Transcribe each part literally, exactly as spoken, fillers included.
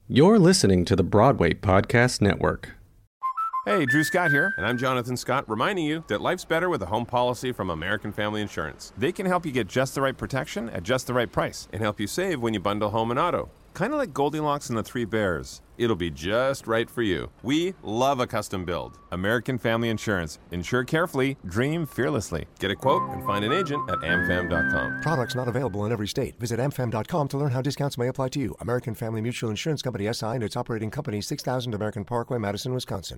You're listening to the Broadway Podcast Network. Hey, Drew Scott here, and I'm Jonathan Scott, reminding you that life's better with a home policy from American Family Insurance. They can help you get just the right protection at just the right price and help you save when you bundle home and auto. Kind of like Goldilocks and the Three Bears. It'll be just right for you. We love a custom build. American Family Insurance. Insure carefully, dream fearlessly. Get a quote and find an agent at am fam dot com. Products not available in every state. Visit am fam dot com to learn how discounts may apply to you. American Family Mutual Insurance Company S I and its operating company, six thousand American Parkway, Madison, Wisconsin.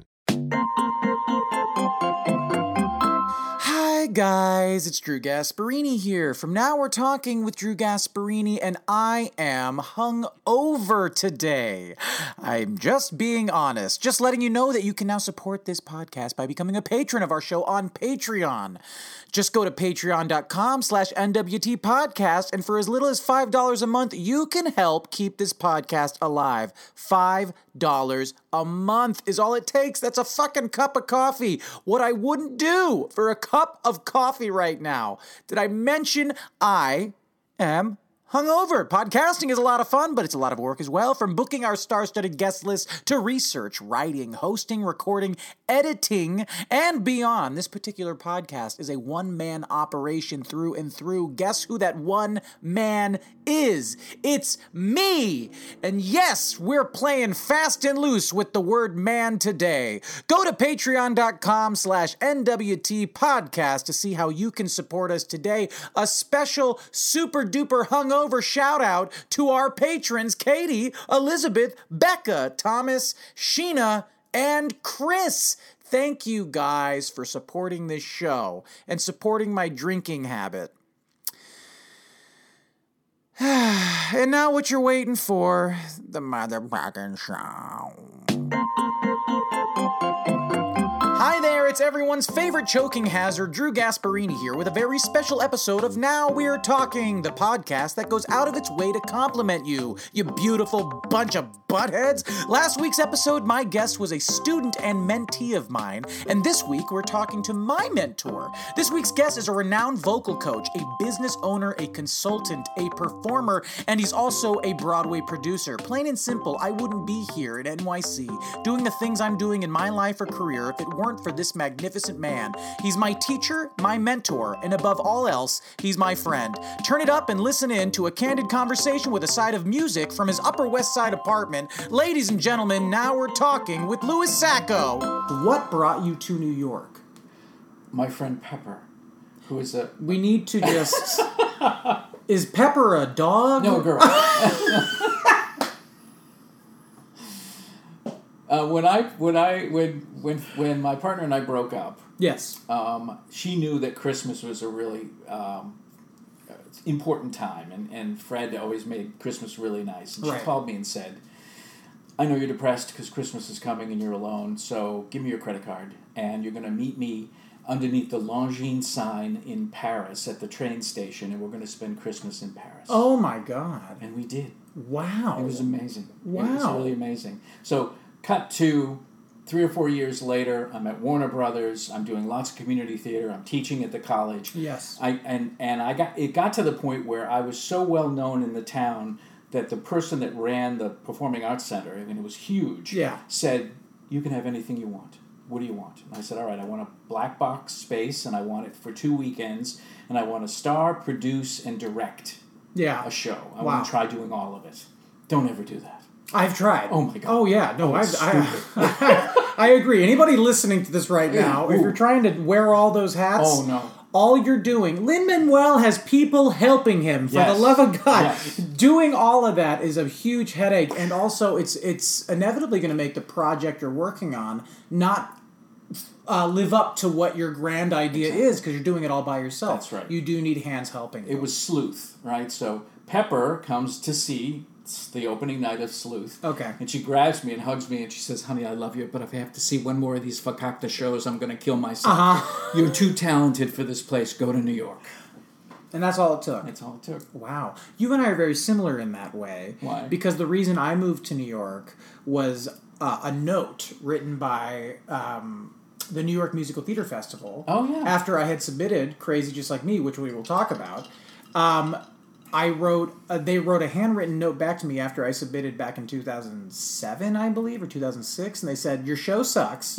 Hi guys, it's Drew Gasparini here. From Now We're Talking with Drew Gasparini, and I am hungover today. I'm just being honest, just letting you know that you can now support this podcast by becoming a patron of our show on Patreon. Just go to patreon dot com slash N W T podcast, and for as little as five dollars a month, you can help keep this podcast alive. five dollars a month is all it takes. That's a fucking cup of coffee. What I wouldn't do for a cup of coffee right now. Did I mention I am hungover? Podcasting is a lot of fun, but it's a lot of work as well. From booking our star-studded guest list to research, writing, hosting, recording, editing, and beyond. This particular podcast is a one-man operation through and through. Guess who that one man is? It's me! And yes, we're playing fast and loose with the word man today. Go to patreon dot com slash N W T podcast to see how you can support us today. A special super-duper hungover shout out to our patrons, Katie, Elizabeth, Becca, Thomas, Sheena, and Chris. Thank you guys for supporting this show and supporting my drinking habit. And now what you're waiting for, the motherfucking show. Hi there, it's everyone's favorite choking hazard, Drew Gasparini here with a very special episode of Now We're Talking, the podcast that goes out of its way to compliment you, you beautiful bunch of buttheads. Last week's episode, my guest was a student and mentee of mine, and this week we're talking to my mentor. This week's guest is a renowned vocal coach, a business owner, a consultant, a performer, and he's also a Broadway producer. Plain and simple, I wouldn't be here at N Y C doing the things I'm doing in my life or career if it weren't for this magnificent man. He's my teacher, my mentor, and above all else, he's my friend. Turn it up and listen in to a candid conversation with a side of music from his Upper West Side apartment. Ladies and gentlemen, Now We're Talking with Louis Sacco. What brought you to New York? My friend Pepper, who is a... We need to just... Is Pepper a dog? No, girl. Uh, when I when I when when when my partner and I broke up, yes, um, she knew that Christmas was a really um, important time, and, and Fred always made Christmas really nice. And she right. called me and said, "I know you're depressed because Christmas is coming and you're alone. So give me your credit card, and you're going to meet me underneath the Longines sign in Paris at the train station, and we're going to spend Christmas in Paris." Oh my God! And we did. Wow! It was amazing. Wow! It was really amazing. So. Cut to three or four years later, I'm at Warner Brothers. I'm doing lots of community theater. I'm teaching at the college. Yes. I and and I got it got to the point where I was so well known in the town that the person that ran the Performing Arts Center, I mean it was huge, yeah. said, "You can have anything you want. What do you want?" And I said, "All right, I want a black box space, and I want it for two weekends, and I want to star, produce, and direct yeah. a show. I wow. want to try doing all of it. Don't ever do that." I've tried. Oh my God. Oh yeah. No, oh, I've, I, I, I agree. Anybody listening to this right now, if you're trying to wear all those hats, oh no. all you're doing, Lin-Manuel has people helping him, for yes. the love of God. Yes. Doing all of that is a huge headache, and also it's it's inevitably going to make the project you're working on not uh, live up to what your grand idea exactly. is, because you're doing it all by yourself. That's right. You do need hands helping you. It was Sleuth, right? So Pepper comes to see the opening night of Sleuth. Okay. And she grabs me and hugs me and she says, "Honey, I love you, but if I have to see one more of these fakakta shows, I'm going to kill myself. Uh-huh. You're too talented for this place. Go to New York." And that's all it took. That's all it took. Wow. You and I are very similar in that way. Why? Because the reason I moved to New York was uh, a note written by um, the New York Musical Theater Festival. Oh, yeah. After I had submitted Crazy Just Like Me, which we will talk about. Um, I wrote, uh, they wrote a handwritten note back to me after I submitted back in two thousand seven, I believe, or two thousand six, and they said, your show sucks,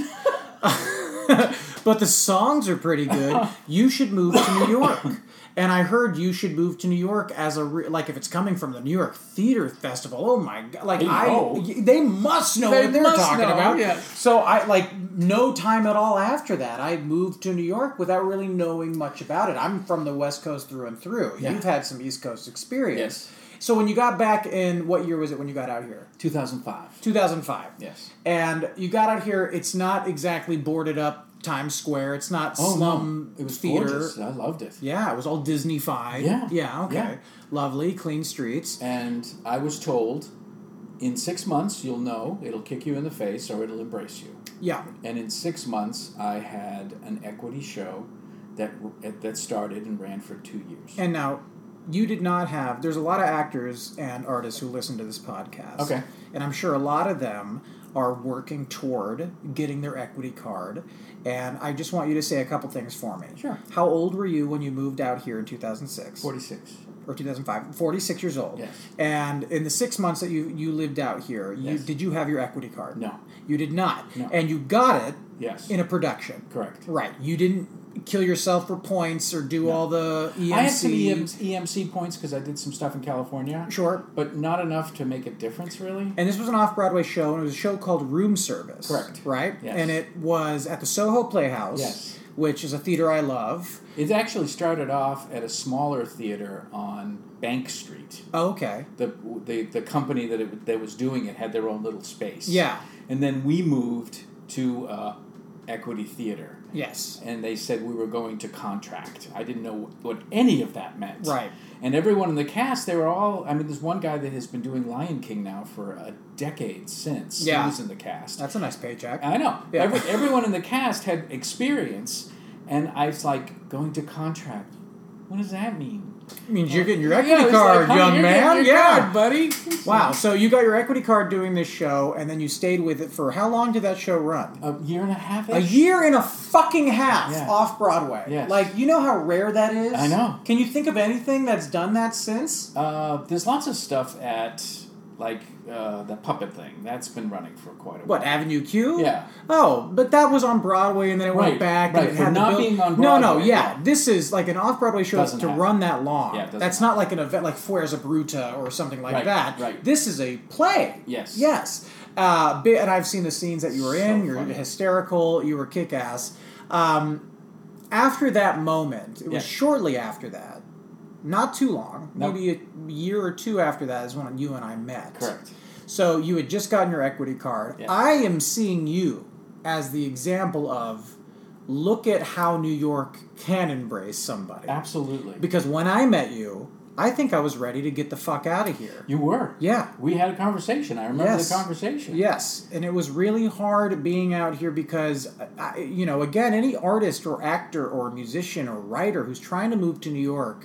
but the songs are pretty good. You should move to New York. And I heard you should move to New York as a, re- like, if it's coming from the New York Theater Festival, oh my God, like, They I, know. they must know They what they're must talking know, about. yeah. So I, like, no time at all after that, I moved to New York without really knowing much about it. I'm from the West Coast through and through. Yeah. You've had some East Coast experience. Yes. So when you got back in, what year was it when you got out here? two thousand five. two thousand five. Yes. And you got out here, it's not exactly boarded up Times Square. It's not Oh, slum no. It was theater. gorgeous. I loved it. Yeah, it was all Disney-fied. Yeah. Yeah, okay. Yeah. Lovely, clean streets. And I was told, in six months, you'll know. It'll kick you in the face or it'll embrace you. Yeah. And in six months, I had an equity show that that started and ran for two years. And now, you did not have... There's a lot of actors and artists who listen to this podcast. Okay. And I'm sure a lot of them are working toward getting their equity card. And I just want you to say a couple things for me. Sure. How old were you when you moved out here in two thousand six? forty-six. Or two thousand five? forty-six years old. Yes. And in the six months that you, you lived out here, you, Yes. did you have your equity card? No. You did not. No. And you got it Yes. in a production. Correct. Right. You didn't kill yourself for points or do No. all the E M C. I had some E M, E M C points because I did some stuff in California. Sure. But not enough to make a difference, really. And this was an off-Broadway show, and it was a show called Room Service. Correct. Right? Yes. And it was at the Soho Playhouse, Yes. which is a theater I love. It actually started off at a smaller theater on Bank Street. Oh, okay. The the, the company that it, that was doing it had their own little space. Yeah. And then we moved to uh, Equity Theater. Yes. And they said we were going to contract. I didn't know what any of that meant. Right. And everyone in the cast, they were all... I mean, there's one guy that has been doing Lion King now for a decade since Yeah. he was in the cast. That's a nice paycheck. I know. Yeah. Every, everyone in the cast had experience, and I was like, going to contract. What does that mean? It means you're getting your Yeah, equity it's card, like, honey, young you're man. getting your Yeah. card, buddy. Wow. So you got your equity card doing this show, and then you stayed with it for how long did that show run? A year and a half. A year and a fucking half Yeah. off Broadway. Yes. Like, you know how rare that is? I know. Can you think of anything that's done that since? Uh, there's lots of stuff at like uh, the puppet thing that's been running for quite a while. What, Avenue Q? Yeah. Oh, but that was on Broadway, and then it went Right, back. right, And it for had the not bill- being on No, no, Broadway, yeah. yeah. This is like an off-Broadway show Doesn't to happen. run that long. Yeah, it doesn't That's not like an event like Fuerza Bruta or something like Right, that. right. This is a play. Yes. Yes. Uh, bi- and I've seen the scenes that you were So in. You're funny. hysterical. You were kick-ass. Um, after that moment, it was Yeah. shortly after that, not too long, Nope. maybe a year or two after that is when you and I met. Correct. So you had just gotten your equity card. Yeah. I am seeing you as the example of look at how New York can embrace somebody. Absolutely. Because when I met you, I think I was ready to get the fuck out of here. You were. Yeah. We had a conversation. I remember Yes. the conversation. Yes, and it was really hard being out here because, I, you know, again, any artist or actor or musician or writer who's trying to move to New York,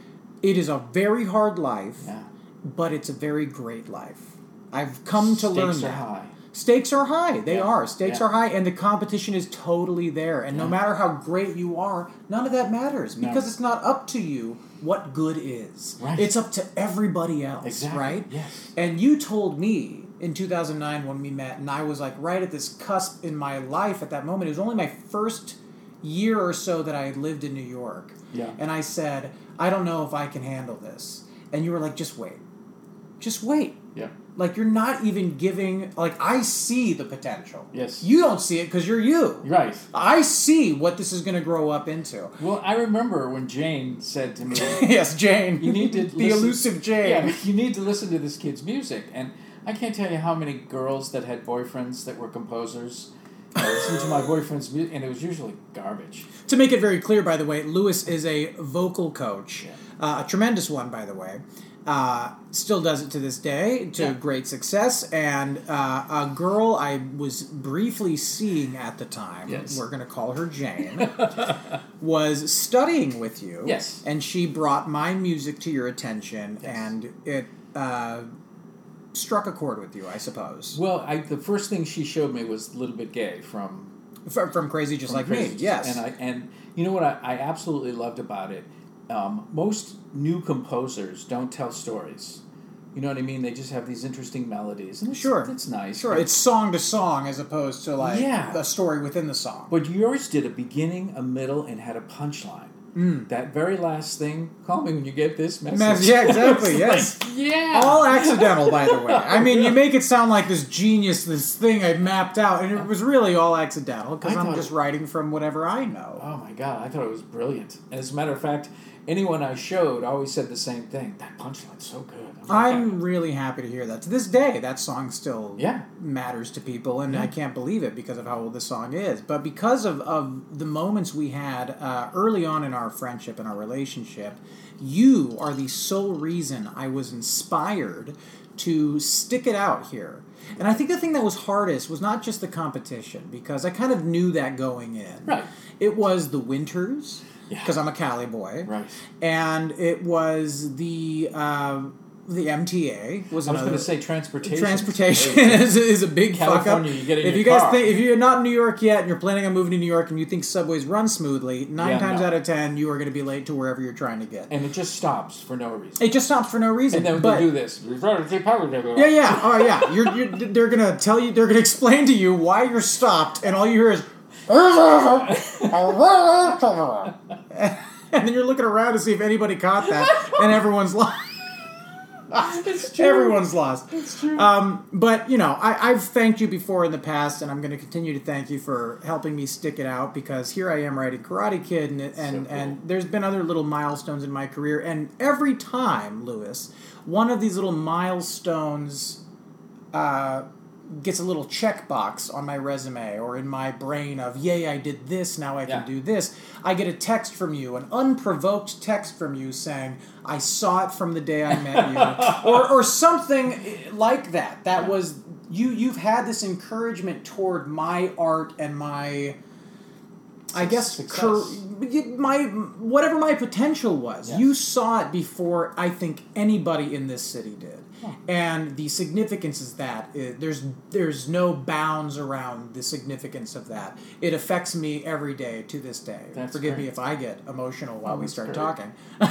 it is a very hard life, Yeah. but it's a very great life. I've come to learn Stakes that. are high. Stakes are high. They Yeah. are. Stakes Yeah. are high, and the competition is totally there. And no Yeah. matter how great you are, none of that matters No. because it's not up to you what good is. Right. It's up to everybody else, Exactly. right? Yes. And you told me in two thousand nine when we met, and I was like right at this cusp in my life at that moment. It was only my first year or so that I had lived in New York. Yeah. And I said, I don't know if I can handle this. And you were like, just wait. Just wait. Yeah. Like, you're not even giving... Like, I see the potential. Yes. You don't see it because you're you. Right. I see what this is going to grow up into. Well, I remember when Jane said to me, Yes, Jane. you need to The listen- elusive Jane. Yeah, you need to listen to this kid's music. And I can't tell you how many girls that had boyfriends that were composers uh, listened to my boyfriend's music, and it was usually garbage. To make it very clear, by the way, Lewis is a vocal coach. Yeah. Uh, a tremendous one, by the way. Uh, still does it to this day to Yeah. great success. And uh, a girl I was briefly seeing at the time, Yes. we're going to call her Jane, was studying with you. Yes. And she brought my music to your attention, Yes. and it uh, struck a chord with you, I suppose. Well, I, the first thing she showed me was Little Bit Gay from From, from Crazy Just from Like Crazy. Me, yes. And I and you know what I, I absolutely loved about it um, most new composers don't tell stories. You know what I mean? They just have these interesting melodies. And it's, Sure. It's nice. Sure, it's song to song as opposed to like Yeah. a story within the song. But yours did a beginning, a middle, and had a punchline. Mm. That very last thing, call me when you get this message. Mes- yeah, exactly, It's yes. like, yeah. All accidental, by the way. I mean, you make it sound like this genius, this thing I mapped out, and it was really all accidental because I I'm thought- just writing from whatever I know. Oh my God, I thought it was brilliant. As a matter of fact, anyone I showed always said the same thing. That punchline's so good. I'm, like, I'm really happy to hear that. To this day, that song still Yeah. matters to people, and Yeah. I can't believe it because of how old the song is. But because of, of the moments we had uh, early on in our friendship and our relationship, you are the sole reason I was inspired to stick it out here. And I think the thing that was hardest was not just the competition, because I kind of knew that going in. Right. It was the winters, Yeah. because I'm a Cali boy. Right. And it was the uh, the M T A was I was another. going to say transportation. Transportation is, is a big fuck up. California, you get in if your you guys car. think, if you're not in New York yet and you're planning on moving to New York and you think subways run smoothly, nine Yeah, times no. out of ten you are going to be late to wherever you're trying to get. And it just stops for no reason. It just stops for no reason. And then but, they do this. Yeah, yeah, oh yeah. You're, you're, they're gonna tell you, they're gonna explain to you why you're stopped, and all you hear is, and then you're looking around to see if anybody caught that, and everyone's lost. It's true. Everyone's lost. It's true. Um, but, you know, I, I've thanked you before in the past, and I'm going to continue to thank you for helping me stick it out, because here I am writing Karate Kid, and and, cool. and there's been other little milestones in my career, and every time, Lewis, one of these little milestones uh, gets a little checkbox on my resume or in my brain of, yay, I did this, now I can Yeah. do this. I get a text from you, an unprovoked text from you saying, I saw it from the day I met you, or or something like that. That was, you, you've had this encouragement toward my art and my, I guess, Success. cur- my whatever my potential was. Yes. You saw it before I think anybody in this city did. And the significance is that it, there's there's no bounds around the significance of that. It affects me every day to this day. That's Forgive me great. if I get emotional while Oh, we that's start great. talking.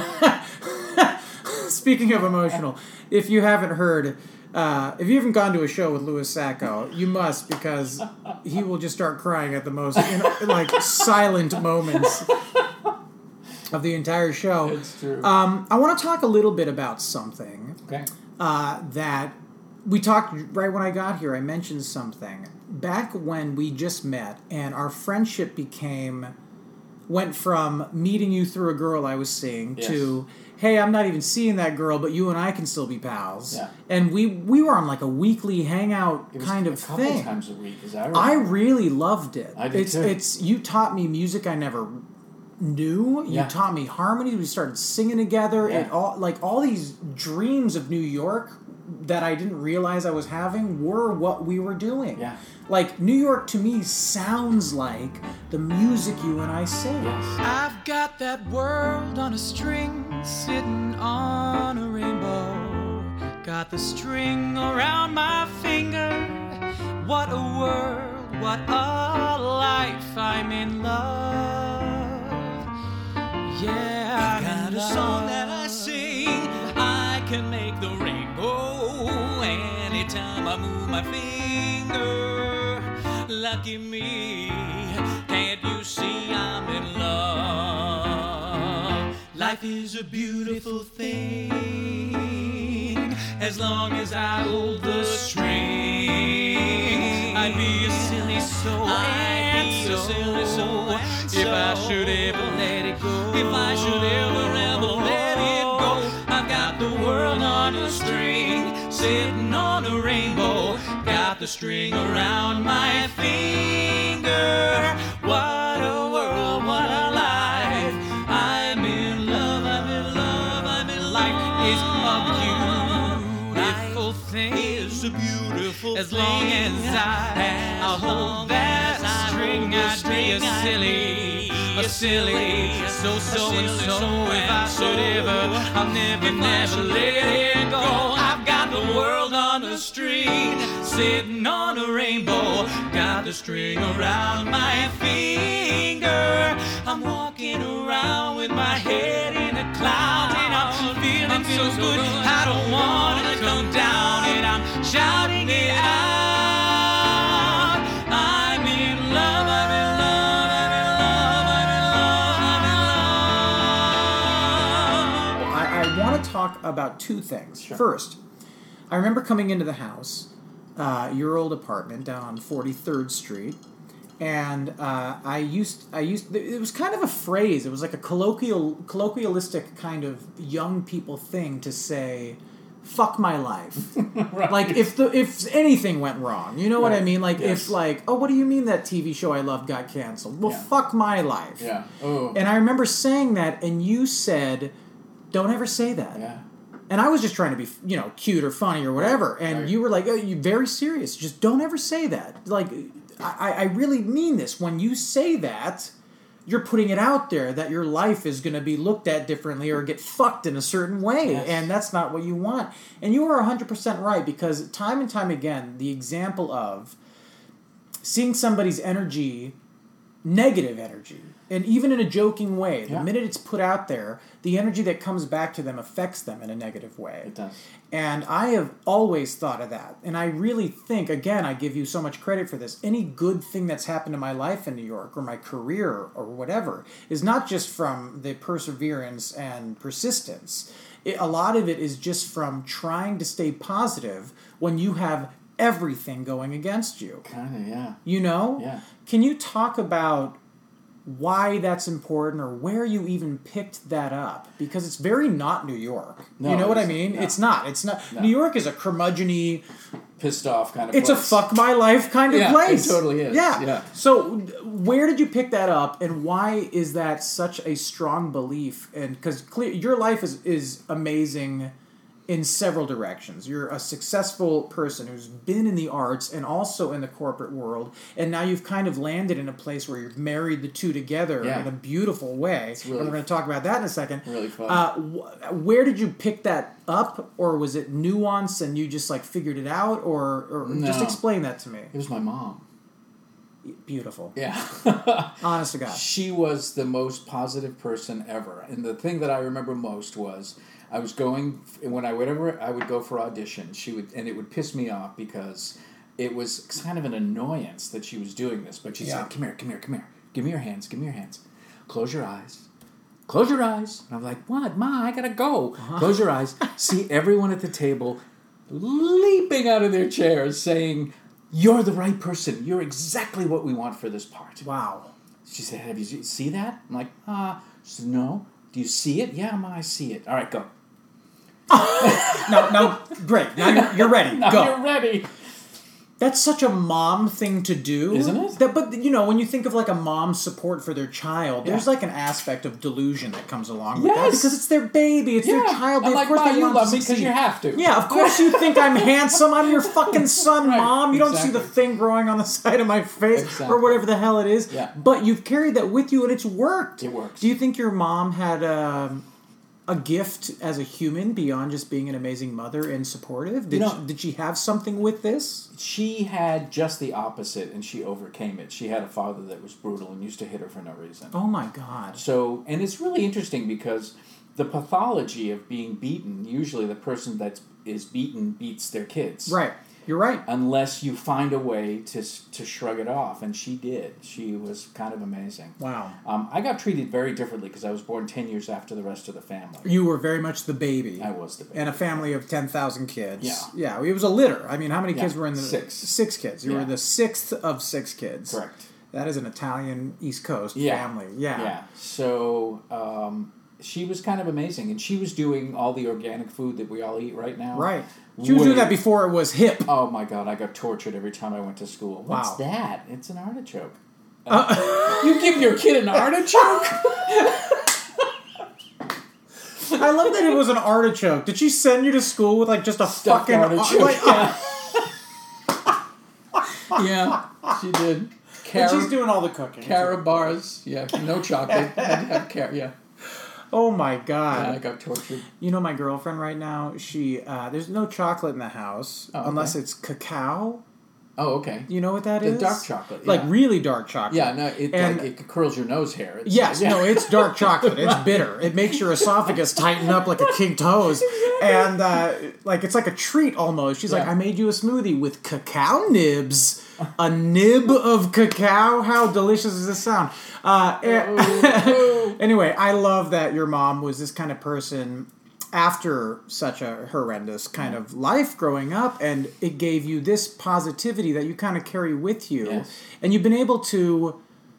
Speaking of emotional, if you haven't heard, uh, if you haven't gone to a show with Louis Sacco, you must, because he will just start crying at the most you know, like silent moments of the entire show. It's true. Um, I want to talk a little bit about something Okay. uh, that we talked right when I got here. I mentioned something back when we just met, and our friendship became went from meeting you through a girl I was seeing Yes. to, hey, I'm not even seeing that girl, but you and I can still be pals. Yeah. And we we were on like a weekly hangout It was kind a of couple thing. times a week, as I I remember. really loved it. I did it's too. it's you taught me music I never knew. You Yeah. taught me harmonies. We started singing together. Yeah. It all like all these dreams of New York that I didn't realize I was having were what we were doing. Yeah. Like New York to me sounds like the music you and I sing. Yes. I've got that world on a string, sitting on a rainbow. Got the string around my finger. What a world, what a life, I'm in love. Yeah, I got a song that I sing. I can make the rainbow anytime I move my finger. Lucky me, can't you see I'm in love? Life is a beautiful thing as long as I hold the string. I'd be a silly soul, I'd be a silly soul if I should ever let it go. If I should ever, ever let it go. I've got the world on a string, sitting on a rainbow. Got the string around my finger. What a world, what a life. I'm in love, I'm in love, I'm in love. life is a beautiful thing. It's a beautiful As long as I, I'll hold that string, I'd be a silly, a silly, so, so, and so. If I should ever, I'll never, never let it go. I've got the world on a string, sitting on a rainbow. Got the string around my finger. I'm walking around with my head in a cloud, and I'm feeling so good. I don't want to come down, and I'm shouting it out. I'm in love, I'm in love, I'm in love, I'm in love, I'm in love. I, I want to talk about two things. First, I remember coming into the house, uh, your old apartment down on forty-third Street, and uh, I used I used it was kind of a phrase. It was like a colloquial colloquialistic kind of young people thing to say, "Fuck my life." Right. Like if the if anything went wrong, you know what Right. I mean? Like Yes. if like, oh, what do you mean that T V show I loved got canceled? Well, Yeah. fuck my life. Yeah. Oh. And I remember saying that, and you said, "Don't ever say that." Yeah. And I was just trying to be, you know, cute or funny or whatever. And Right. you were like, oh, you're very serious. Just don't ever say that. Like, I, I really mean this. When you say that, you're putting it out there that your life is going to be looked at differently or get fucked in a certain way. Yes. And that's not what you want. And you are one hundred percent right, because time and time again, the example of seeing somebody's energy, negative energy, and even in a joking way, the Yeah. minute it's put out there, the energy that comes back to them affects them in a negative way. It does. And I have always thought of that. And I really think, again, I give you so much credit for this. Any good thing that's happened in my life in New York or my career or whatever is not just from the perseverance and persistence. It, a lot of it is just from trying to stay positive when you have everything going against you. Kind of, yeah. You know? Yeah. Can you talk about why that's important or where you even picked that up? Because it's very not New York. No, you know what I it's- mean? no. It's not. It's not. No. New York is a curmudgeon-y, Pissed off kind of it's place. a fuck my life kind of Yeah, it place. totally is. Yeah. Yeah. So where did you pick that up, and why is that such a strong belief? And because clear, your life is, is amazing in several directions. You're a successful person who's been in the arts and also in the corporate world, and now you've kind of landed in a place where you've married the two together Yeah. in a beautiful way. really and we're going to talk about that in a second. Really fun. Uh, wh- where did you pick that up, or was it nuance and you just like figured it out, or, or just No. explain that to me? It was my mom. Beautiful. Yeah. Honest to God. She was the most positive person ever. And the thing that I remember most was I was going, when I whenever I would go for auditions, she would, and it would piss me off because it was kind of an annoyance that she was doing this. But she'd Yeah. say, come here, come here, come here. Give me your hands, give me your hands. Close your eyes. Close your eyes. And I'm like, what, Ma, I gotta go. Uh-huh. Close your eyes. See everyone at the table leaping out of their chairs saying, you're the right person. You're exactly what we want for this part. Wow. She said, have you see- see that? I'm like, ah. Uh, she said, no. Do you see it? Yeah, Ma, I see it. All right, go. Now, now, great. Now you're, you're ready. Now Go. you're ready. That's such a mom thing to do. Isn't it? That, but, you know, when you think of like a mom's support for their child, there's Yeah. like an aspect of delusion that comes along with that. Yes. Because it's their baby. It's their Yeah. child. I'm They, like, of course Ma, they you want love to me 'cause you succeed. have to. Yeah, of course you think I'm handsome. I'm your fucking son, Right. Mom. You don't see the Exactly. thing growing on the side of my face or Exactly. whatever the hell it is. Yeah. But you've carried that with you and it's worked. It works. Do you think your mom had um, a gift as a human beyond just being an amazing mother and supportive? Did, You know- she, did she have something with this? She had just the opposite, and she overcame it. She had a father that was brutal and used to hit her for no reason. Oh my God. So, and it's really interesting because the pathology of being beaten, usually the person that is beaten beats their kids. Right. You're right. Unless you find a way to to shrug it off, and she did. She was kind of amazing. Wow. Um, I got treated very differently because I was born ten years after the rest of the family. You were very much the baby. I was the baby. And a family of ten thousand kids. Yeah. Yeah, it was a litter. I mean, how many Yeah, kids were in the... six. Six kids. You Yeah. were the sixth of six kids. Correct. That is an Italian East Coast Yeah. family. Yeah. Yeah. So um, she was kind of amazing, and she was doing all the organic food that we all eat right now. Right. She was doing Way- that before it was hip. Oh my God! I got tortured every time I went to school. What's Wow. that? It's an artichoke. Uh, you give your kid an artichoke? I love that it was an artichoke. Did she send you to school with like just a Stuffed fucking... artichoke. Like, yeah. yeah, she did. and Cara, she's doing all the cooking. Cara bars. Yeah, no chocolate. I'd have Cara. Yeah. Oh my God. Yeah, I got tortured. You know my girlfriend right now, she, uh, there's no chocolate in the house Oh, okay. unless it's cacao. Oh, okay. You know what that the is? dark chocolate. Like yeah. really dark chocolate. Yeah, no, it, And- like, it curls your nose hair. It's, Yes, yeah. no, it's dark chocolate. It's bitter. It makes your esophagus tighten up like a kinked hose. And, uh, like, it's like a treat almost. She's like, Yeah. I made you a smoothie with cacao nibs. A nib of cacao? How delicious does this sound? Uh, anyway, I love that your mom was this kind of person after such a horrendous kind of life growing up, and it gave you this positivity that you kind of carry with you. Yes. And you've been able to...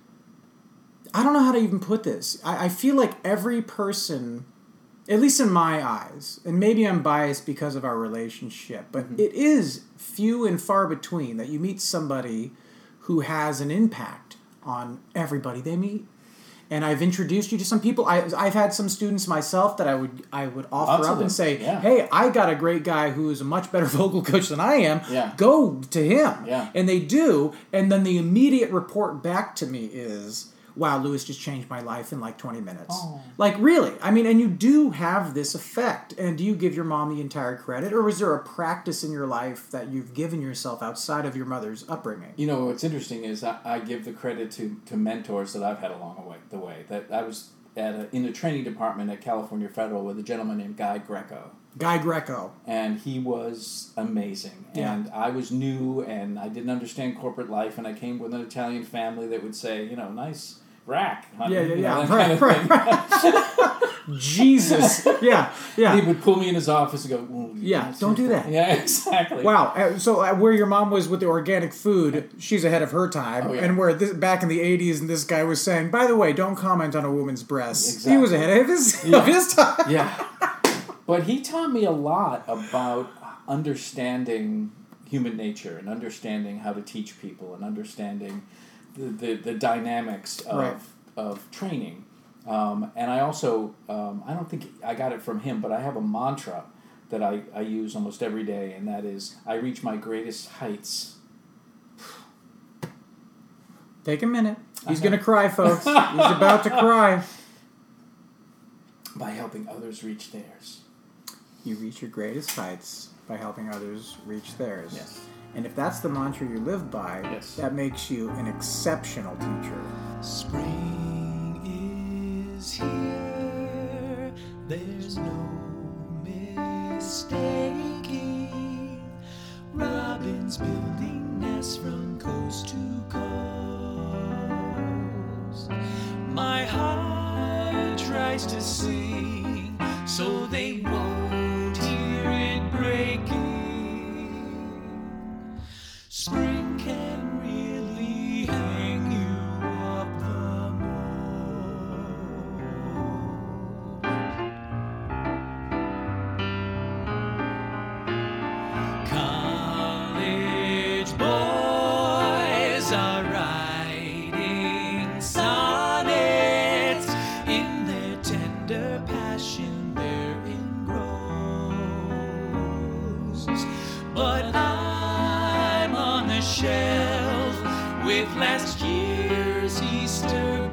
I don't know how to even put this. I, I feel like every person, at least in my eyes, and maybe I'm biased because of our relationship, but Mm-hmm. it is few and far between that you meet somebody who has an impact on everybody they meet. And I've introduced you to some people. I, I've had some students myself that I would I would offer Lots up of and them, say, yeah. hey, I got a great guy who is a much better vocal coach than I am. Yeah. Go to him. Yeah. And they do. And then the immediate report back to me is, wow, Lewis just changed my life in like twenty minutes. Oh. Like, really? I mean, and you do have this effect. And do you give your mom the entire credit? Or was there a practice in your life that you've given yourself outside of your mother's upbringing? You know, what's interesting is I, I give the credit to, to mentors that I've had along the way. The way that I was at a, in the training department at California Federal with a gentleman named Guy Greco. Guy Greco. And he was amazing. Yeah. And I was new, and I didn't understand corporate life, and I came with an Italian family that would say, you know, nice rack, honey. Yeah, yeah, you know, yeah. that Right, kind of right, thing. right. Jesus. Yeah, yeah. He would pull me in his office and go, "Ooh, Yeah, that's don't do just- that. Yeah, exactly. Wow. Uh, So uh, where your mom was with the organic food, she's ahead of her time. Oh, yeah. And where this, back in the eighties, and this guy was saying, by the way, don't comment on a woman's breasts. Exactly. He was ahead of his, Yeah. of his time. Yeah. But he taught me a lot about understanding human nature and understanding how to teach people and understanding the, the, the dynamics of, Right. of training. Um, and I also, um, I don't think I got it from him, but I have a mantra that I, I use almost every day, and that is, I reach my greatest heights. Take a minute. He's Okay. going to cry, folks. He's about to cry. By helping others reach theirs. You reach your greatest heights by helping others reach theirs. Yes. And if that's the mantra you live by, Yes. that makes you an exceptional teacher. Spring is here, there's no mistaking. Robins building nests from coast to coast. My heart tries to sing, so they won't hear it breaking. Spring can really hang you up the most. College boys are writing sonnets. In their tender passion they're engrossed. But I'm on the shelf with last year's Easter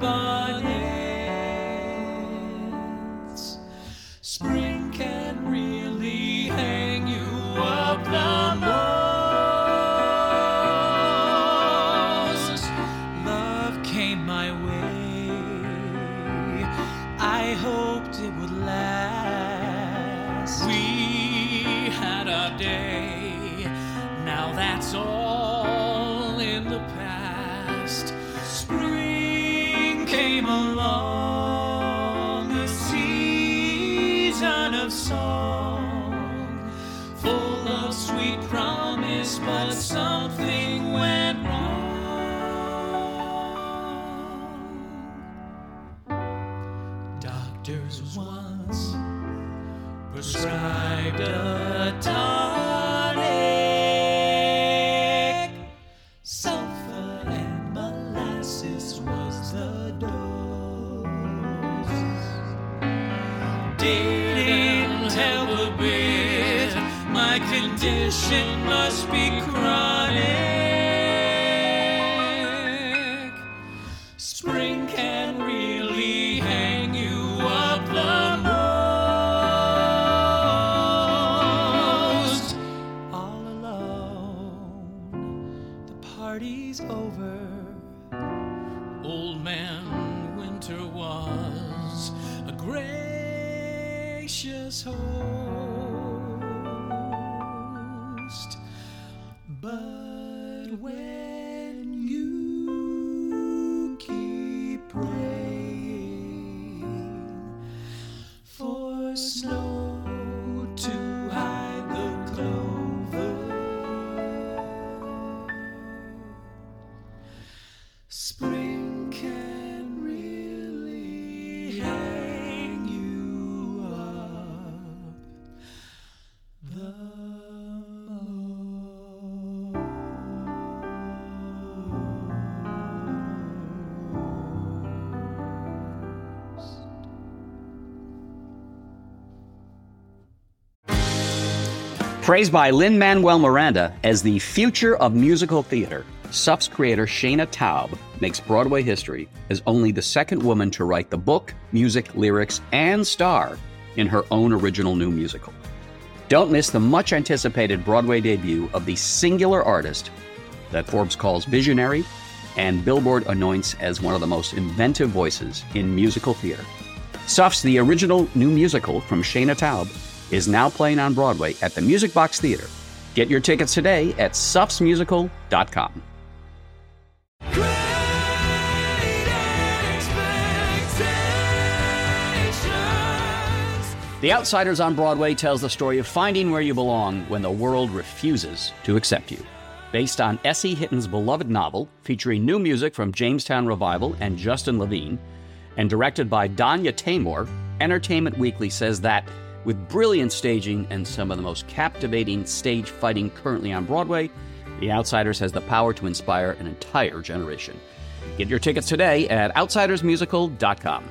bonnets. Spring can really hang you up the most. Love came my way. I hoped it would last. We had our day. Now that's all in the past. Spring came along, a season of song, full of sweet promise, but something went wrong. Doctors once prescribed a tonic. Sulfur and molasses was the dose. Didn't help a bit. My condition must be chronic. Spring can really hang you up the party's over. Old Man Winter was a gracious host. But when you keep praying for snow to hide the clover, spring can really hang you up the Praised by Lin-Manuel Miranda as the future of musical theater, S U F's creator Shana Taub makes Broadway history as only the second woman to write the book, music, lyrics, and star in her own original new musical. Don't miss the much-anticipated Broadway debut of the singular artist that Forbes calls visionary and Billboard anoints as one of the most inventive voices in musical theater. S U F's The Original New Musical from Shana Taub is now playing on Broadway at the Music Box Theater. Get your tickets today at sufs musical dot com. The Outsiders on Broadway tells the story of finding where you belong when the world refuses to accept you. Based on Essie Hitton's beloved novel, featuring new music from Jamestown Revival and Justin Levine, and directed by Danya Taymor, Entertainment Weekly says that with brilliant staging and some of the most captivating stage fighting currently on Broadway, The Outsiders has the power to inspire an entire generation. Get your tickets today at outsiders musical dot com.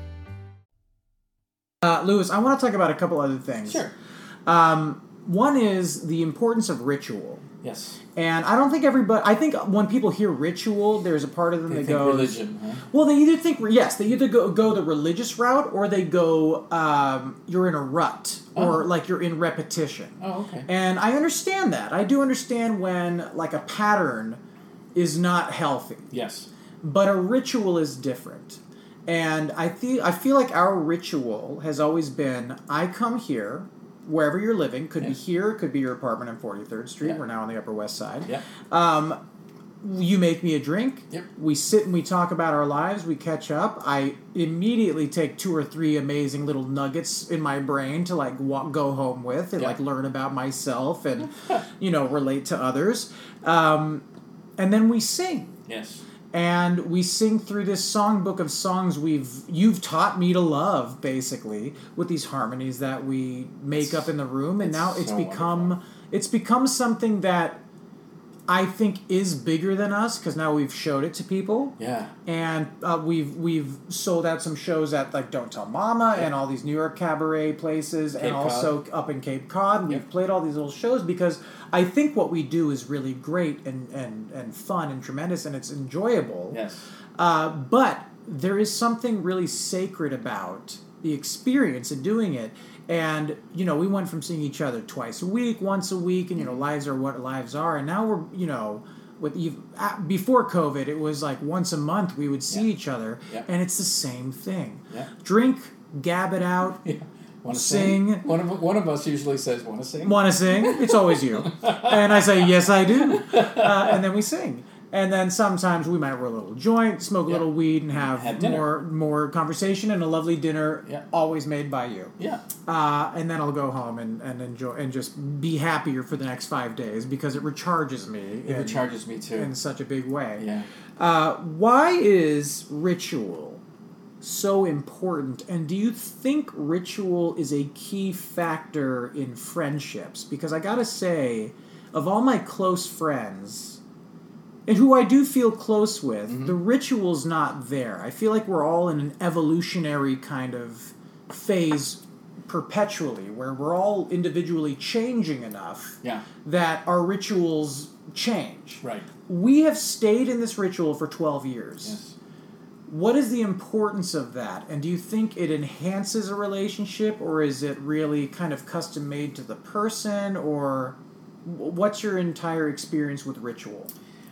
Uh, Louis, I want to talk about a couple other things. Sure. Um, one is the importance of ritual. Yes. And I don't think everybody... I think when people hear ritual, there's a part of them They that think goes... religion, huh? Well, they either think... Yes, they either go, go the religious route or they go, um, you're in a rut. Or, Oh. like, you're in repetition. Oh, okay. And I understand that. I do understand when, like, a pattern is not healthy. Yes. But a ritual is different. And I feel I feel like our ritual has always been, I come here, wherever you're living, could Yeah. be here, could be your apartment on forty-third Street, Yeah. we're now on the Upper West Side. Yeah. Um, you make me a drink, Yep. we sit and we talk about our lives, we catch up, I immediately take two or three amazing little nuggets in my brain to like walk, go home with and Yeah. like learn about myself and, you know, relate to others. Um, and then we sing. Yes. And we sing through this songbook of songs we've you've taught me to love, basically, with these harmonies that we make It's- up in the room, and it's now it's so become wonderful. it's become something that I think is bigger than us because now we've showed it to people. Yeah. And uh, we've we've sold out some shows at like Don't Tell Mama Yeah. and all these New York cabaret places, Cape and also up in Cape Cod. We've Yep. played all these little shows because I think what we do is really great and, and, and fun and tremendous, and it's enjoyable. Yes. Uh, but there is something really sacred about the experience of doing it. And, you know, we went from seeing each other twice a week, once a week, and, you know, lives are what lives are. And now we're, you know, with you before COVID, it was like once a month we would see Yeah. each other. Yeah. And it's the same thing. Yeah. Drink, gab it out, Yeah. Want to Sing. sing? One of one of us usually says, "Want to sing?" want to sing. It's always you. And I say, yes, I do. Uh, and then we sing. And then sometimes we might roll a little joint, smoke a Yeah. little weed, and have, Have dinner. more more conversation and a lovely dinner, Yeah. always made by you. Yeah. Uh, and then I'll go home and, and enjoy and just be happier for the next five days because it recharges me. It in, recharges me too. in such a big way. Yeah. Uh, why is ritual so important, and do you think ritual is a key factor in friendships? Because I gotta say, of all my close friends, and who I do feel close with, Mm-hmm. the ritual's not there. I feel like we're all in an evolutionary kind of phase perpetually, where we're all individually changing enough Yeah. that our rituals change. Right. We have stayed in this ritual for twelve years. Yes. What is the importance of that? And do you think it enhances a relationship, or is it really kind of custom made to the person, or what's your entire experience with ritual?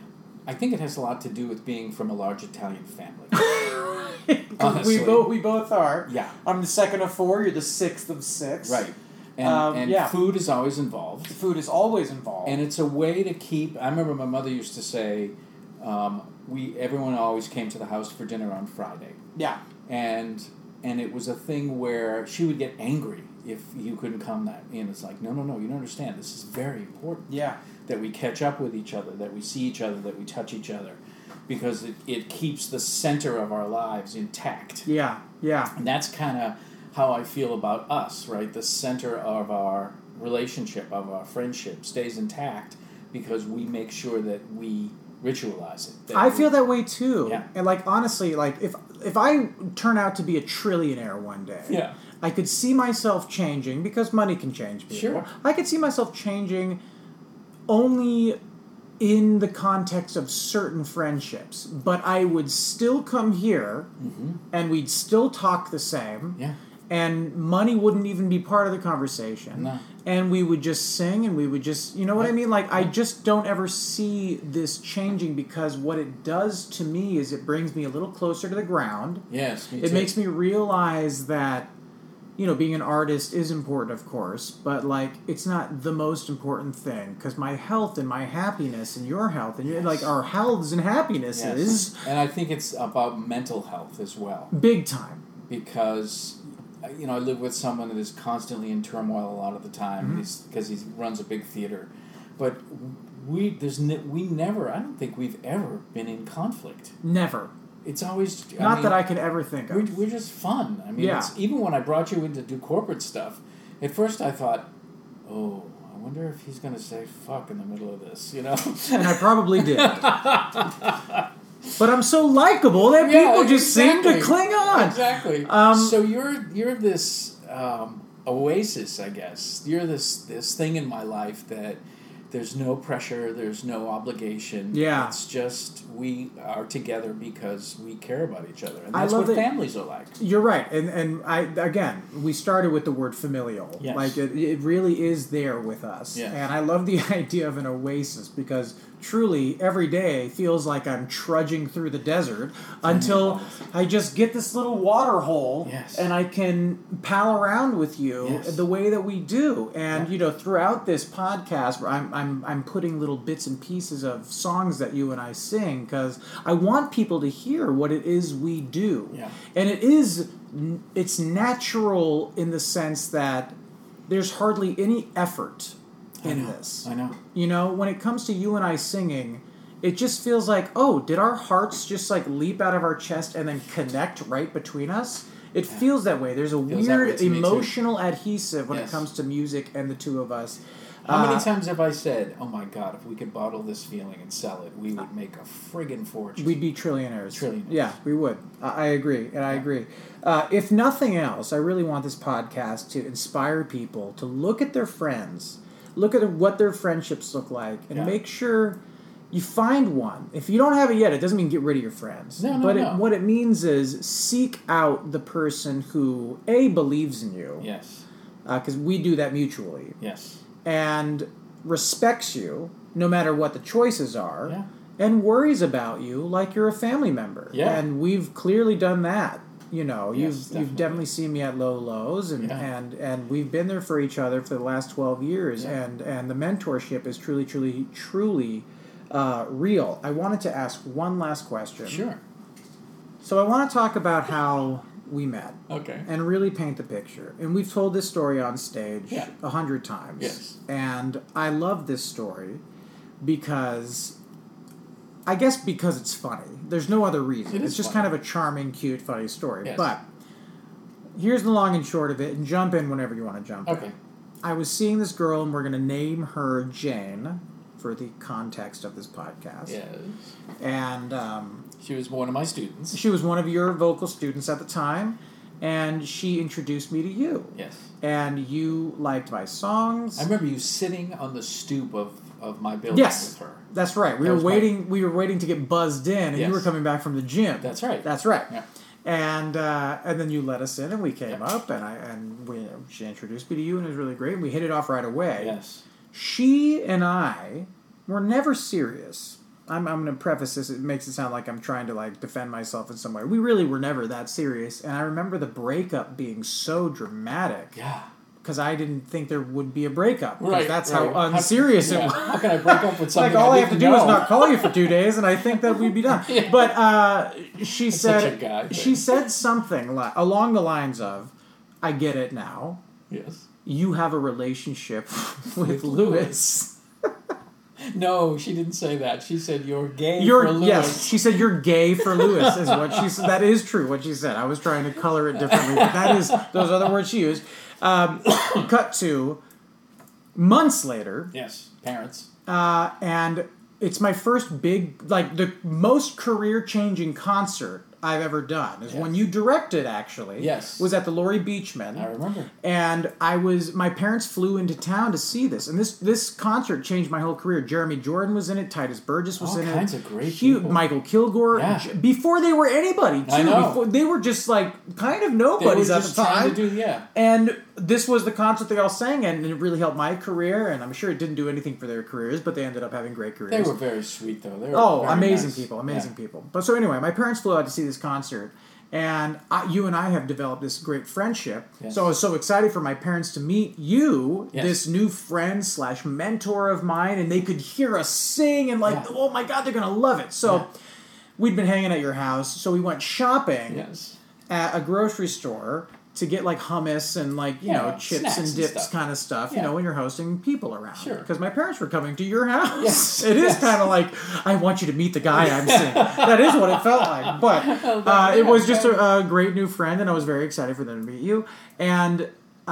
I think it has a lot to do with being from a large Italian family. Honestly. we both we both are. Yeah. I'm the second of four. You're the sixth of six. Right. And, Um, and yeah. food is always involved. Food is always involved. And it's a way to keep... I remember my mother used to say, um, we everyone always came to the house for dinner on Friday. yeah. And and it was a thing where she would get angry if you couldn't come that in. It's like, no, no, no, you don't understand. This is very important. Yeah. That we catch up with each other, that we see each other, that we touch each other. Because it, it keeps the center of our lives intact. Yeah. Yeah. And that's kind of how I feel about us, right? The center of our relationship, of our friendship, stays intact because we make sure that we ritualize it. That I we, feel that way too. Yeah. And like honestly, like if if I turn out to be a trillionaire one day, Yeah. I could see myself changing because money can change people. Sure. I could see myself changing only in the context of certain friendships, but I would still come here Mm-hmm. and we'd still talk the same. Yeah. And money wouldn't even be part of the conversation. No. And we would just sing and we would just, you know what I mean? Like, I just don't ever see this changing because what it does to me is it brings me a little closer to the ground. Yes, me It too. makes me realize that, you know, being an artist is important, of course, but, like, it's not the most important thing because my health and my happiness and your health and, your, like, our healths and happinesses, Yes. And I think it's about mental health as well. big time. Because, you know, I live with someone that is constantly in turmoil a lot of the time Mm-hmm. because he runs a big theater. But we there's ne- we never, I don't think we've ever been in conflict. Never. It's always... I Not mean, that I could ever think of. We're, we're just fun. I mean, Yeah. it's, even when I brought you in to do corporate stuff, at first I thought, oh, I wonder if he's going to say fuck in the middle of this, you know? And I probably did. But I'm so likable that Yeah, people just seem exactly. to cling on. Exactly. Um, so you're you're this um, oasis, I guess. You're this this thing in my life that there's no pressure, there's no obligation. Yeah. It's just we are together because we care about each other, and I that's love what that- families are like. You're right, and and I again we started with the word familial. Yes. Like it, it really is there with us, Yes. and I love the idea of an oasis because truly every day feels like I'm trudging through the desert until I just get this little water hole, Yes. and I can pal around with you Yes. the way that we do. And Yeah. you know, throughout this podcast, I'm I'm I'm putting little bits and pieces of songs that you and I sing because I want people to hear what it is we do. Yeah. And it is, it's natural in the sense that there's hardly any effort in this. I know. You know, when it comes to you and I singing, it just feels like, oh, did our hearts just like leap out of our chest and then connect right between us? It feels that way. There's a Feels that way weird to me, too. emotional adhesive when Yes. it comes to music and the two of us. How Uh, many times have I said, "Oh my God, if we could bottle this feeling and sell it, we would make a friggin' fortune." We'd be trillionaires. Trillionaires. Yeah, we would. I, I agree, and I agree. Uh, if nothing else, I really want this podcast to inspire people to look at their friends, look at what their friendships look like, and Yeah. make sure you find one. If you don't have it yet, it doesn't mean get rid of your friends. No, no, but no. It, what it means is seek out the person who, A, believes in you, Yes. because we do that mutually, Yes. and respects you no matter what the choices are, Yeah. and worries about you like you're a family member. Yeah. And we've clearly done that. You know, Yes, you've you've definitely. definitely seen me at low lows, and, Yeah. and, and we've been there for each other for the last twelve years, Yeah. and, and the mentorship is truly, truly, truly uh, real. I wanted to ask one last question. Sure. So I want to talk about how we met Okay. and really paint the picture. And we've told this story on stage a Yeah. hundred times. Yes. And I love this story because, I guess because it's funny. There's no other reason. It It's is just funny. kind of a charming, cute, funny story. Yes. But here's the long and short of it, and jump in whenever you want to jump Okay. in. I was seeing this girl, and we're going to name her Jane for the context of this podcast. Yes. And um, She was one of my students. she was one of your vocal students at the time, and she introduced me to you. Yes. And you liked my songs. I remember you sitting on the stoop of, of my building Yes, with her. that's right. We That were was my- waiting. We were waiting to get buzzed in, and Yes. you were coming back from the gym. That's right. That's right. Yeah. And uh, and then you let us in, and we came Yeah. up, and I and we she introduced me to you, and it was really great. And we hit it off right away. Yes. She and I were never serious I'm, I'm going to preface this. It makes it sound like I'm trying to like defend myself in some way. We really were never that serious. And I remember the breakup being so dramatic. Yeah. Because I didn't think there would be a breakup. Because Right, that's right. how unserious how, it yeah. was. How can I break up with something Like, all I, I have to didn't do know? is not call you for two days, and I think that we'd be done. Yeah. But uh, she That's such said a guy thing. she said something li- along the lines of, "I get it now. Yes. You have a relationship with, With Lewis." No, she didn't say that. She said you're gay You're for Lewis. yes. She said you're gay for Lewis. Is what she said. That is true. What she said. I was trying to color it differently. But that is those are the words she used. Um, cut to months later. Yes, parents. Uh, and it's my first big, like the most career-changing concert I've ever done is Yes. when you directed, actually. Yes. Was at the Laurie Beachman. I remember. And I was, my parents flew into town to see this. And this this concert changed my whole career. Jeremy Jordan was in it. Titus Burgess was All in it. kinds of great Hugh, people. Michael Kilgore. Yeah. J- Before they were anybody, too. I know. Before, they were just like kind of They were nobodies at just the trying time. to do, yeah. And this was the concert they all sang in, and it really helped my career. And I'm sure it didn't do anything for their careers, but they ended up having great careers. They were very sweet, though. They were Oh, very amazing nice. people, amazing Yeah. people. But so anyway, my parents flew out to see this concert, and I, you and I have developed this great friendship. Yes. So I was so excited for my parents to meet you, Yes. this new friend slash mentor of mine, and they could hear us sing and like, Yeah. oh my God, they're gonna love it. So Yeah. we'd been hanging at your house, so we went shopping Yes. at a grocery store to get like hummus and like, you Yeah, know, chips snacks and and dips stuff. kind of stuff, you Yeah. know, when you're hosting people around. Sure. Because my parents were coming to your house. Yes, It is yes. kind of like, I want you to meet the guy I'm seeing. That is what it felt like. But uh, it was just a, a great new friend, and I was very excited for them to meet you. And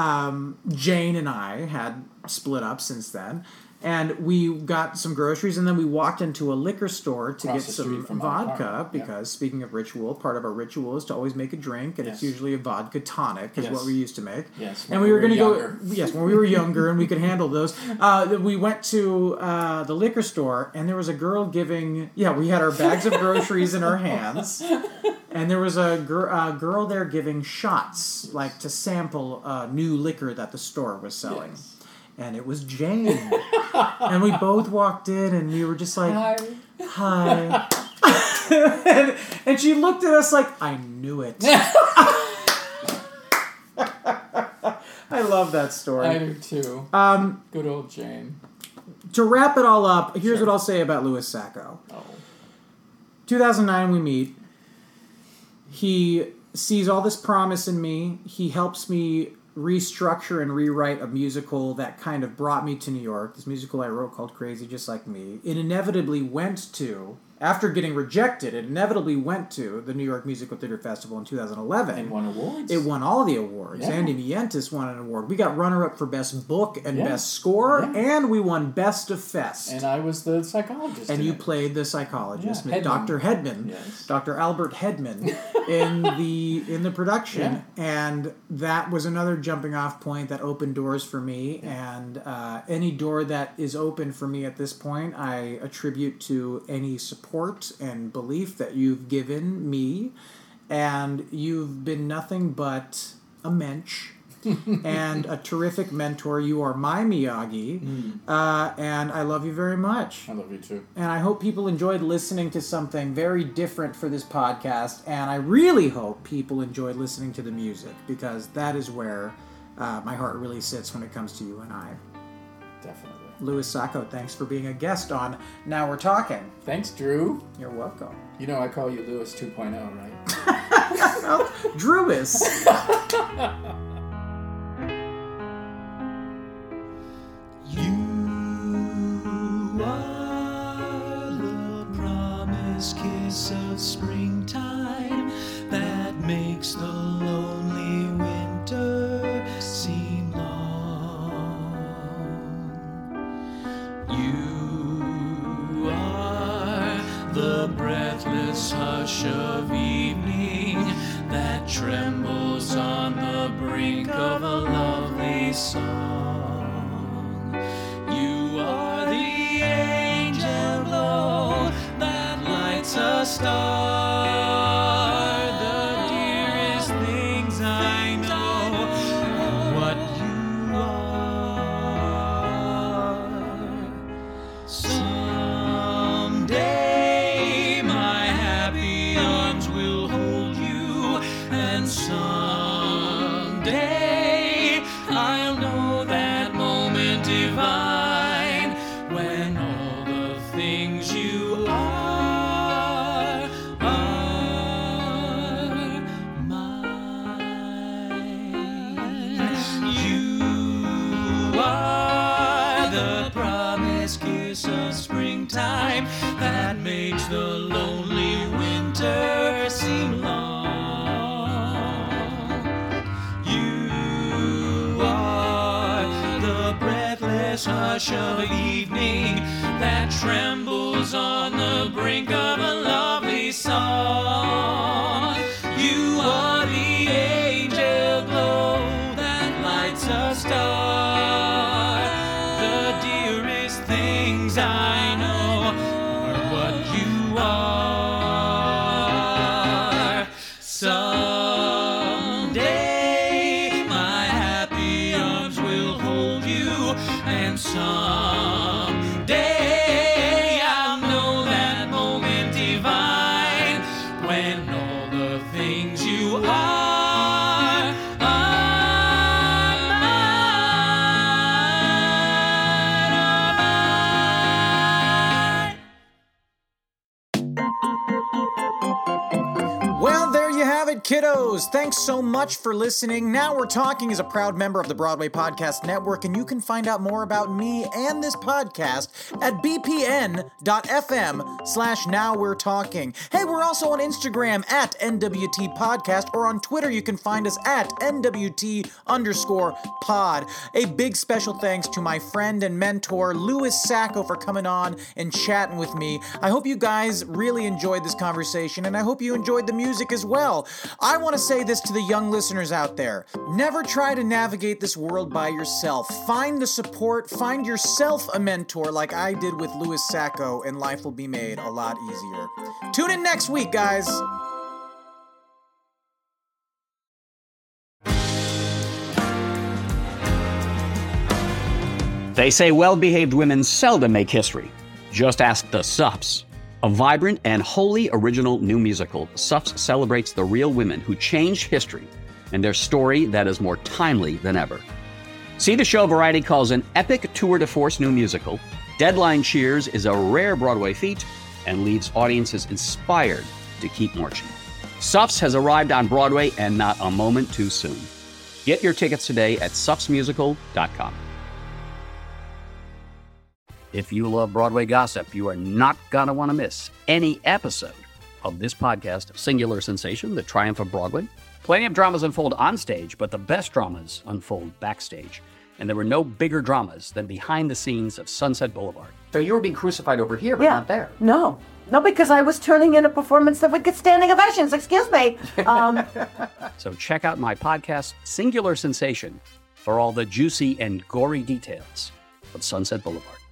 um, Jane and I had split up since then. And we got some groceries, and then we walked into a liquor store to Across get the some street from my vodka, apartment. Yeah. because speaking of ritual, part of our ritual is to always make a drink, and it's Yes. usually a vodka tonic, is Yes. what we used to make. Yes, And when we we were were going to go, younger. yes, when we were younger and we could handle those. Uh, we went to uh, the liquor store, and there was a girl giving, yeah, we had our bags of groceries in our hands. And there was a gir- uh, girl there giving shots, like to sample uh, new liquor that the store was selling. Yes. And it was Jane. And we both walked in, and we were just like, Hi. hi. and, and she looked at us like, I knew it. I love that story. I do too. Um, Good old Jane. to wrap it all up, here's Sure. what I'll say about Louis Sacco. Oh. two thousand nine, we meet. He sees all this promise in me. He helps me restructure and rewrite a musical that kind of brought me to New York. This musical I wrote called Crazy Just Like Me. It inevitably went to, after getting rejected, it inevitably went to the New York Musical Theater Festival in two thousand eleven. And won awards. It won all the awards. Yeah. Andy Mientis won an award. We got runner-up for Best Book and Yeah. Best Score, Yeah. and we won Best of Fest. And I was the psychologist. And in you it. played the psychologist, Yeah, Hedman. Doctor Hedman, Yes. Doctor Albert Hedman, in the in the production, and that was another jumping off point that opened doors for me. And uh, any door that is open for me at this point, I attribute to any support and belief that you've given me, and you've been nothing but a mensch. and a terrific mentor. You are my Miyagi, Mm. uh, and I love you very much. I love you too. And I hope people enjoyed listening to something very different for this podcast. And I really hope people enjoyed listening to the music, because that is where uh, my heart really sits when it comes to you and I. Definitely. Louis Sacco, thanks for being a guest on Now We're Talking. Thanks, Drew. You're welcome. You know I call you Lewis two point oh, right? Well, Drewis. You are the promised kiss of springtime that makes the lonely winter seem long. You are the breathless hush of evening that trembles on the brink of a lovely song. You are the angel glow that lights a star, the dearest things I know, and what you are. Someday Someday I'll know that moment divine when all the things you are are mine. You are the promised kiss of springtime that makes the lonely winter seem long. You are the breathless hush of evening that trembles on the brink of a lovely song. You are the angel glow that lights a star. The dearest things I know are what you are. Someday my happy arms will hold you, and someday I'll know that moment divine when all the things you are are mine. Well, there you have it, kiddos. Thanks so much for listening. Now We're Talking is a proud member of the Broadway Podcast Network, and you can find out more about me and this podcast at bpn.fm slash Now We're Talking. Hey, we're also on Instagram at N W T Podcast, or on Twitter you can find us at N W T underscore pod. A big special thanks to my friend and mentor, Louis Sacco, for coming on and chatting with me. I hope you guys really enjoyed this conversation, and I hope you enjoyed the music as well. I want to say this to the young listeners out there. Never try to navigate this world by yourself. Find the support, find yourself a mentor like I did with Louis Sacco, and life will be made a lot easier. Tune in next week, guys. They say well-behaved women seldom make history. Just ask the Sups. A vibrant and wholly original new musical, Sups celebrates the real women who changed history and their story that is more timely than ever. See the show Variety calls an epic tour de force new musical. Deadline cheers is a rare Broadway feat and leaves audiences inspired to keep marching. Sups has arrived on Broadway, and not a moment too soon. Get your tickets today at sups musical dot com. If you love Broadway gossip, you are not going to want to miss any episode of this podcast, Singular Sensation, The Triumph of Broadway. Plenty of dramas unfold on stage, but the best dramas unfold backstage. And there were no bigger dramas than behind the scenes of Sunset Boulevard. So you were being crucified over here, but yeah. not there. No. No, because I was turning in a performance that would get standing ovations. Excuse me. Um, so check out my podcast, Singular Sensation, for all the juicy and gory details of Sunset Boulevard.